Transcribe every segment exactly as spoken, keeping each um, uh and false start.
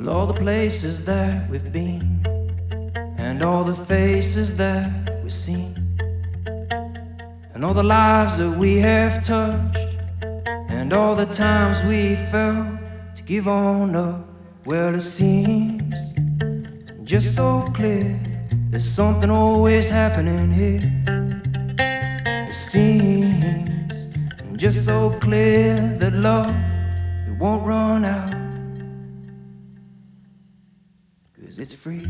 Well, all the places that we've been, and all the faces that we've seen, and all the lives that we have touched, and all the times we felt to give on up. Well, it seems just so clear there's something always happening here. It seems just so clear that love, it won't run out, 'cause it's free.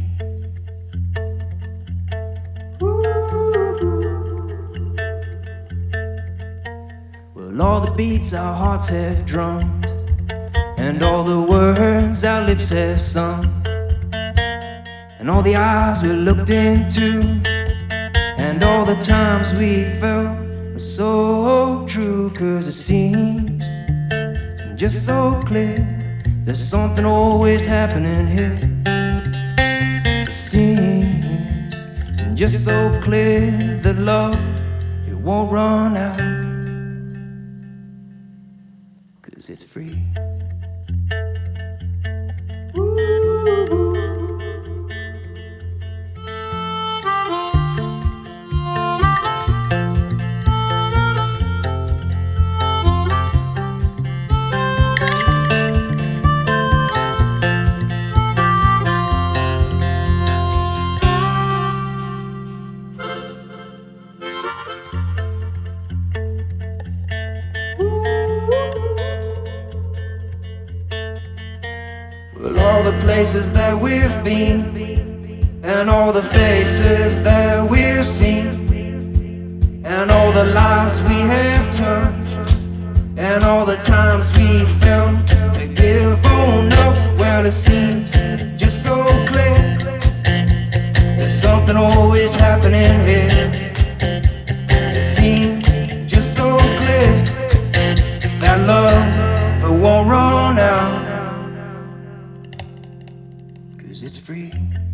Well, all the beats our hearts have drummed, and all the words our lips have sung, and all the eyes we looked into, and all the times we felt were so true. 'Cause it seems just so clear there's something always happening here. It seems just so clear that love, it won't run out, 'cause it's free. Well, all the places that we've been, and all the faces that we've seen, and all the lives we have touched, and all the times we felt to give on up. Well, it seems just so clear there's something always happening here. It seems just so clear that love, it won't run out, 'cause it's free.